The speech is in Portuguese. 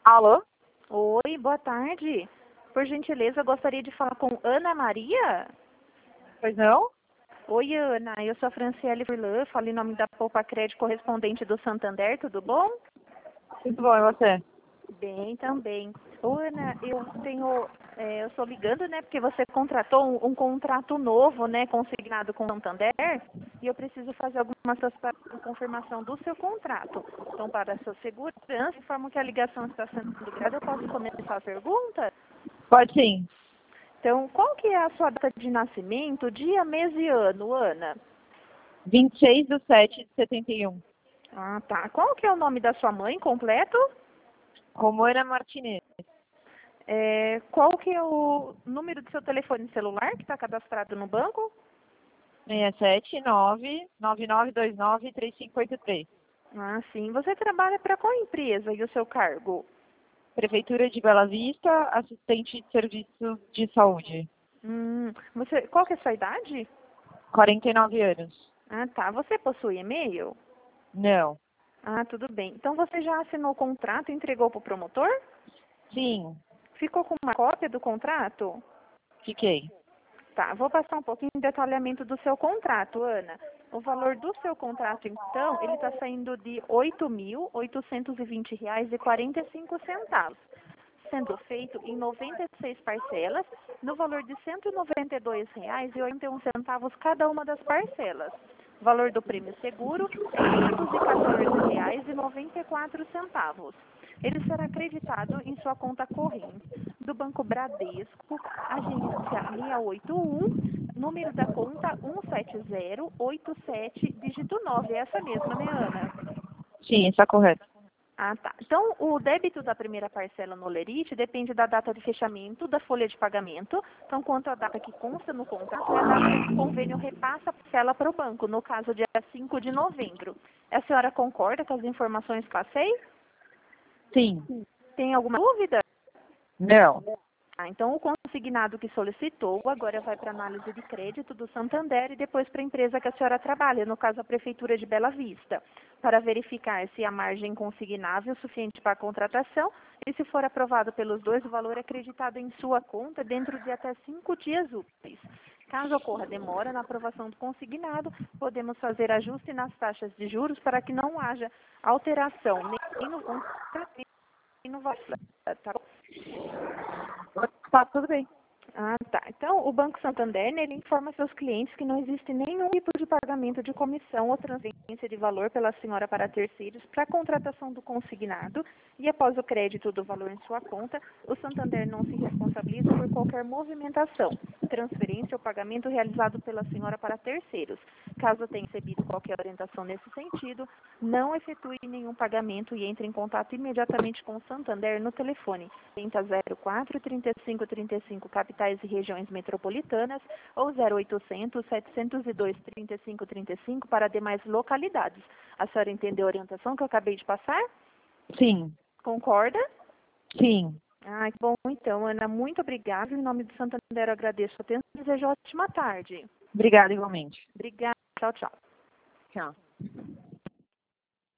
Alô? Oi, boa tarde. Por gentileza, eu gostaria de falar com Ana Maria. Pois não? Oi, Ana. Eu sou a Franciele Furlan, falo em nome da Poupa Crédito correspondente do Santander, tudo bom? Muito bom, e você? Bem, também. Ô, Ana, eu estou ligando, né, porque você contratou um contrato novo, né, consignado com o Santander, e eu preciso fazer algumas coisas para a confirmação do seu contrato. Então, para a sua segurança, informo que a ligação está sendo ligada, eu posso começar a pergunta? Pode sim. Então, qual que é a sua data de nascimento, dia, mês e ano, Ana? 26/7/71. Ah, tá. Qual que é o nome da sua mãe completo? Romana Martinez. Qual que é o número do seu telefone celular que está cadastrado no banco? 679-9929-3583. Ah, sim. Você trabalha para qual empresa e o seu cargo? Prefeitura de Bela Vista, assistente de serviços de saúde. Qual que é a sua idade? 49 anos. Ah, tá. Você possui e-mail? Não. Ah, tudo bem. Então você já assinou o contrato e entregou para o promotor? Sim. Ficou com uma cópia do contrato? Fiquei. Tá, vou passar um pouquinho de detalhamento do seu contrato, Ana. O valor do seu contrato, então, ele está saindo de R$ 8.820,45, sendo feito em 96 parcelas, no valor de R$ 192,81 cada uma das parcelas. O valor do prêmio seguro é R$ 514,94. Ele será acreditado em sua conta corrente do Banco Bradesco, agência 681, número da conta 17087, dígito 9. É essa mesma, né, Ana? Sim, está correto. Ah, tá. Então, o débito da primeira parcela no Lerite depende da data de fechamento da folha de pagamento. Então, quanto à data que consta no contrato, é a data que o convênio repassa a parcela para o banco, no caso, dia 5 de novembro. A senhora concorda com as informações que passei? Sim. Tem alguma dúvida? Não. Então, o consignado que solicitou agora vai para análise de crédito do Santander e depois para a empresa que a senhora trabalha, no caso a Prefeitura de Bela Vista, para verificar se a margem consignável é suficiente para a contratação e, se for aprovado pelos dois, o valor é acreditado em sua conta dentro de até 5 dias úteis. Caso ocorra demora na aprovação do consignado, podemos fazer ajuste nas taxas de juros para que não haja alteração nem no contrato nem no valor. Tá bom? Tá tudo bem. Ah, tá. Então, o Banco Santander, né, ele informa seus clientes que não existe nenhum tipo de pagamento de comissão ou transferência de valor pela senhora para terceiros para a contratação do consignado e, após o crédito do valor em sua conta, o Santander não se responsabiliza por qualquer movimentação, transferência ou pagamento realizado pela senhora para terceiros. Caso tenha recebido qualquer orientação nesse sentido, não efetue nenhum pagamento e entre em contato imediatamente com o Santander no telefone 3004 3535, capitais e regiões metropolitanas, ou 0800 702 3535 para demais localidades. A senhora entendeu a orientação que eu acabei de passar? Sim. Concorda? Sim. Ah, que bom então, Ana. Muito obrigada. Em nome do Santander, eu agradeço a atenção e desejo ótima tarde. Obrigada igualmente. Obrigada. Tchau, tchau. Tchau.